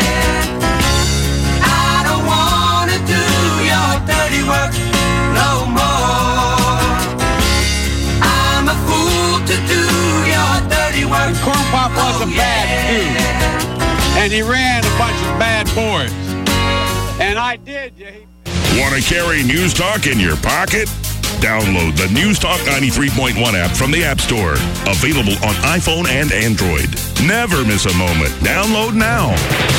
I don't want to do your dirty work no more. I'm a fool to do your dirty work. Corn Pop was a bad dude, and he ran a bunch of bad boards. And I did. Want to carry News Talk in your pocket? Download the News Talk 93.1 app from the App Store. Available on iPhone and Android. Never miss a moment. Download now.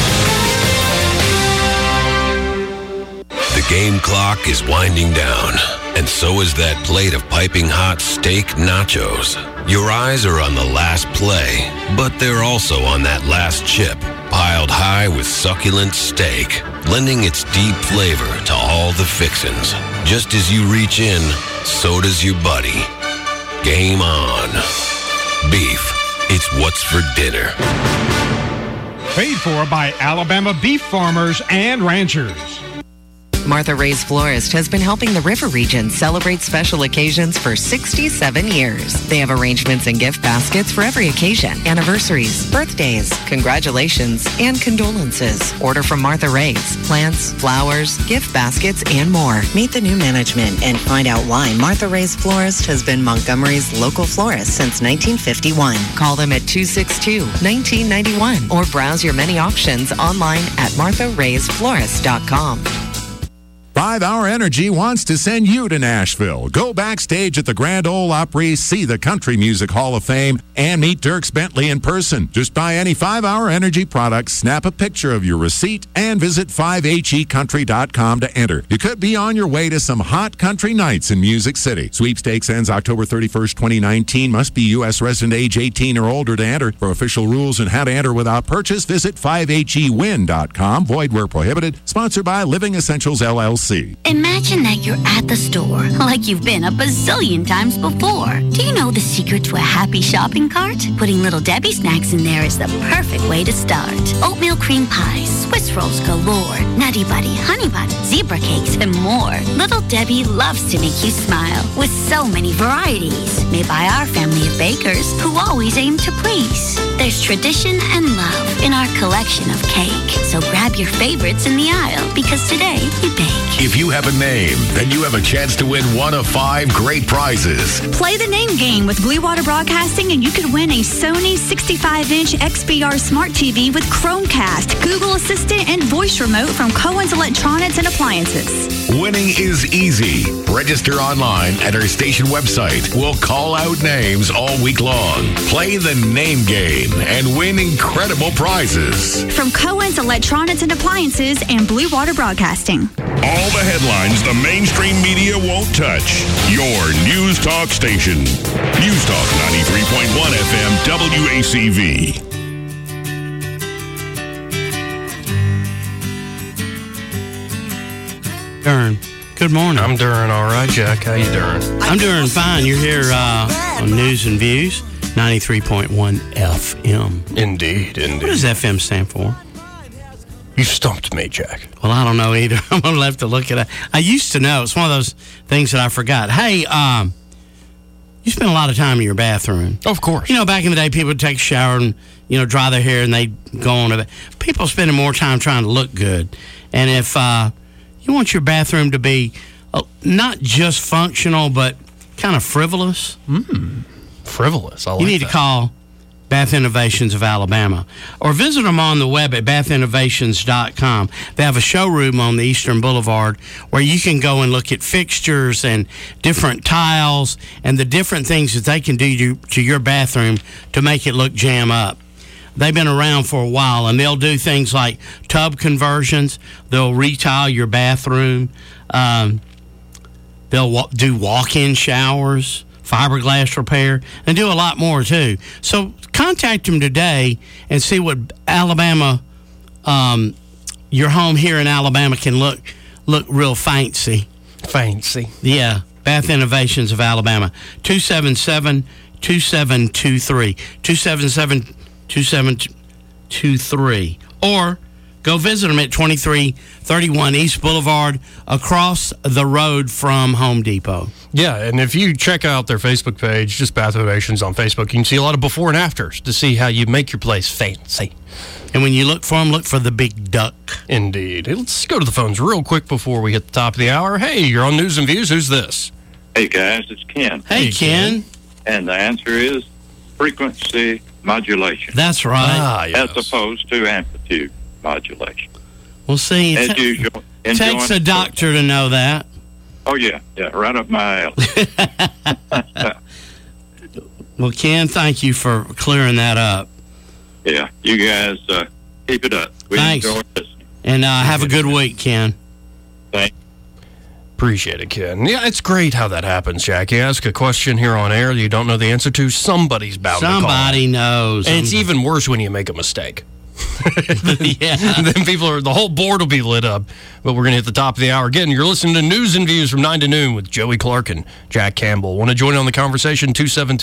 The game clock is winding down, and so is that plate of piping hot steak nachos. Your eyes are on the last play, but they're also on that last chip, piled high with succulent steak, lending its deep flavor to all the fixins. Just as you reach in, so does your buddy. Game on. Beef, it's what's for dinner. Paid for by Alabama beef farmers and ranchers. Martha Ray's Florist has been helping the River region celebrate special occasions for 67 years. They have arrangements and gift baskets for every occasion, anniversaries, birthdays, congratulations, and condolences. Order from Martha Ray's. Plants, flowers, gift baskets, and more. Meet the new management and find out why Martha Ray's Florist has been Montgomery's local florist since 1951. Call them at 262-1991 or browse your many options online at martharaysflorist.com. 5 Hour Energy wants to send you to Nashville. Go backstage at the Grand Ole Opry, see the Country Music Hall of Fame, and meet Dierks Bentley in person. Just buy any 5 Hour Energy product, snap a picture of your receipt, and visit 5hecountry.com to enter. You could be on your way to some hot country nights in Music City. Sweepstakes ends October 31st, 2019. Must be U.S. resident age 18 or older to enter. For official rules and how to enter without purchase, visit 5hewin.com. Void where prohibited. Sponsored by Living Essentials, LLC. Imagine that you're at the store, like you've been a bazillion times before. Do you know the secret to a happy shopping cart? Putting Little Debbie snacks in there is the perfect way to start. Oatmeal cream pies, Swiss rolls galore, Nutty Buddy, Honey Bun, zebra cakes, and more. Little Debbie loves to make you smile with so many varieties, made by our family of bakers who always aim to please. There's tradition and love in our collection of cake, so grab your favorites in the aisle, because today we bake. If you have a name, then you have a chance to win one of 5 great prizes. Play the name game with Blue Water Broadcasting and you could win a Sony 65-inch XBR Smart TV with Chromecast, Google Assistant, and voice remote from Cohen's Electronics and Appliances. Winning is easy. Register online at our station website. We'll call out names all week long. Play the name game and win incredible prizes. From Cohen's Electronics and Appliances and Blue Water Broadcasting. All the headlines the mainstream media won't touch. Your News Talk station. News Talk 93.1 FM WACV. Darn. Good morning. I'm doing all right, Jack. How you doing? I'm doing fine. You're here on News and Views, 93.1 FM. Indeed. What does FM stand for? You stumped me, Jack. Well, I don't know either. I'm going to have to look it up. I used to know. It's one of those things that I forgot. Hey, you spend a lot of time in your bathroom. Of course. You know, back in the day, people would take a shower and, dry their hair and they'd go on to it. People spending more time trying to look good. And if you want your bathroom to be not just functional, but kind of frivolous. Frivolous. I like You need to call Bath Innovations of Alabama, or visit them on the web at bathinnovations.com. They have a showroom on the Eastern Boulevard where you can go and look at fixtures and different tiles and the different things that they can do to your bathroom to make it look jam up. They've been around for a while, and they'll do things like tub conversions. They'll retile your bathroom. They'll do walk-in showers, fiberglass repair, and do a lot more, too. So contact them today and see what Alabama, your home here in Alabama can look real fancy. Fancy. Yeah. Bath Innovations of Alabama. 277-2723. 277-2723. Or go visit them at 2331 East Boulevard, across the road from Home Depot. Yeah, and if you check out their Facebook page, just Bath Innovations on Facebook, you can see a lot of before and afters to see how you make your place fancy. And when you look for them, look for the big duck. Indeed. Let's go to the phones real quick before we hit the top of the hour. Hey, you're on News and Views. Who's this? Hey, guys, it's Ken. Hey, Ken. And the answer is frequency modulation. That's right. As opposed to amplitude modulation. We'll see. As usual. It takes a doctor to know that. Oh, yeah. Yeah, right up my alley. Well, Ken, thank you for clearing that up. Yeah, you guys keep it up. We Thanks. enjoy listening. And have a good week, Ken. Thanks. Appreciate it, Ken. Yeah, it's great how that happens, Jack. You ask a question here on air that you don't know the answer to, somebody's bound to call. Somebody knows. And it's even worse when you make a mistake. Yeah. Then the whole board will be lit up. But we're going to hit the top of the hour. Again, you're listening to News and Views from 9 to noon with Joey Clark and Jack Campbell. Want to join in on the conversation? 272